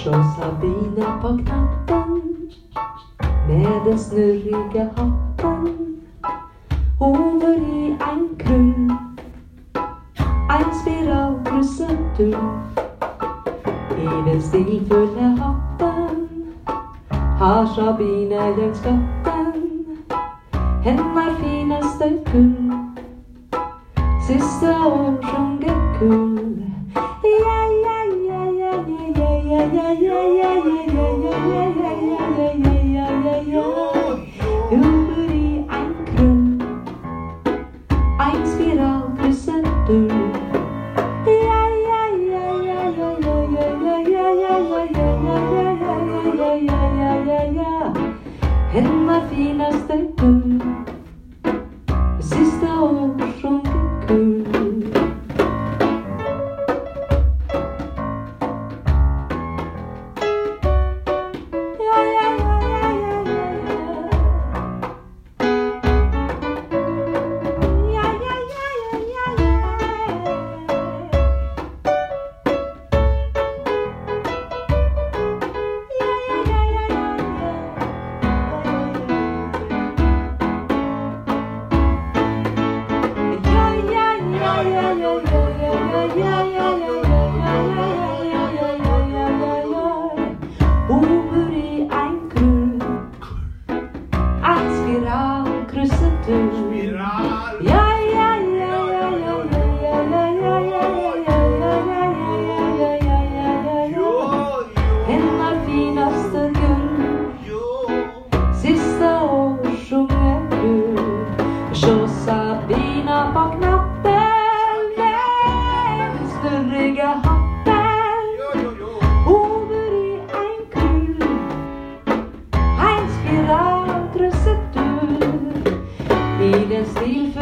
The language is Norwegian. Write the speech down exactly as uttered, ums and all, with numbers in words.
Så Sabina på knappen med den snurriga hatten, hover i en krull, en spiralkrusetur. I den stilfulla hatten har Sabina gömt skatten, hennar finaste kull. Sista år sjunger kull. Ja, ja, ja, ja, ja, ja, ja, ja, ja, ja, ja, ja, ja, ja, ja, ja, ja. Hover i en krull, en spiralkrusetur. Ja, ja, ja, ja, ja, ja, ja, ja, ja, ja, ja, ja, ja, ja, ja, ja, ja. Hennar finaste kull. Sista år sjunker kull. Hover i en krull, en spiralkrusetur. Ja, ja, ja, ja, ja, ja, ja, ja, ja, ja, ja, ja, ja, ja. Hennar finaste gull. Sista år sjunger kull. Så Sabina på knappen med den snurriga hatten, hover i en krull, en spiralkrusetur. I den stil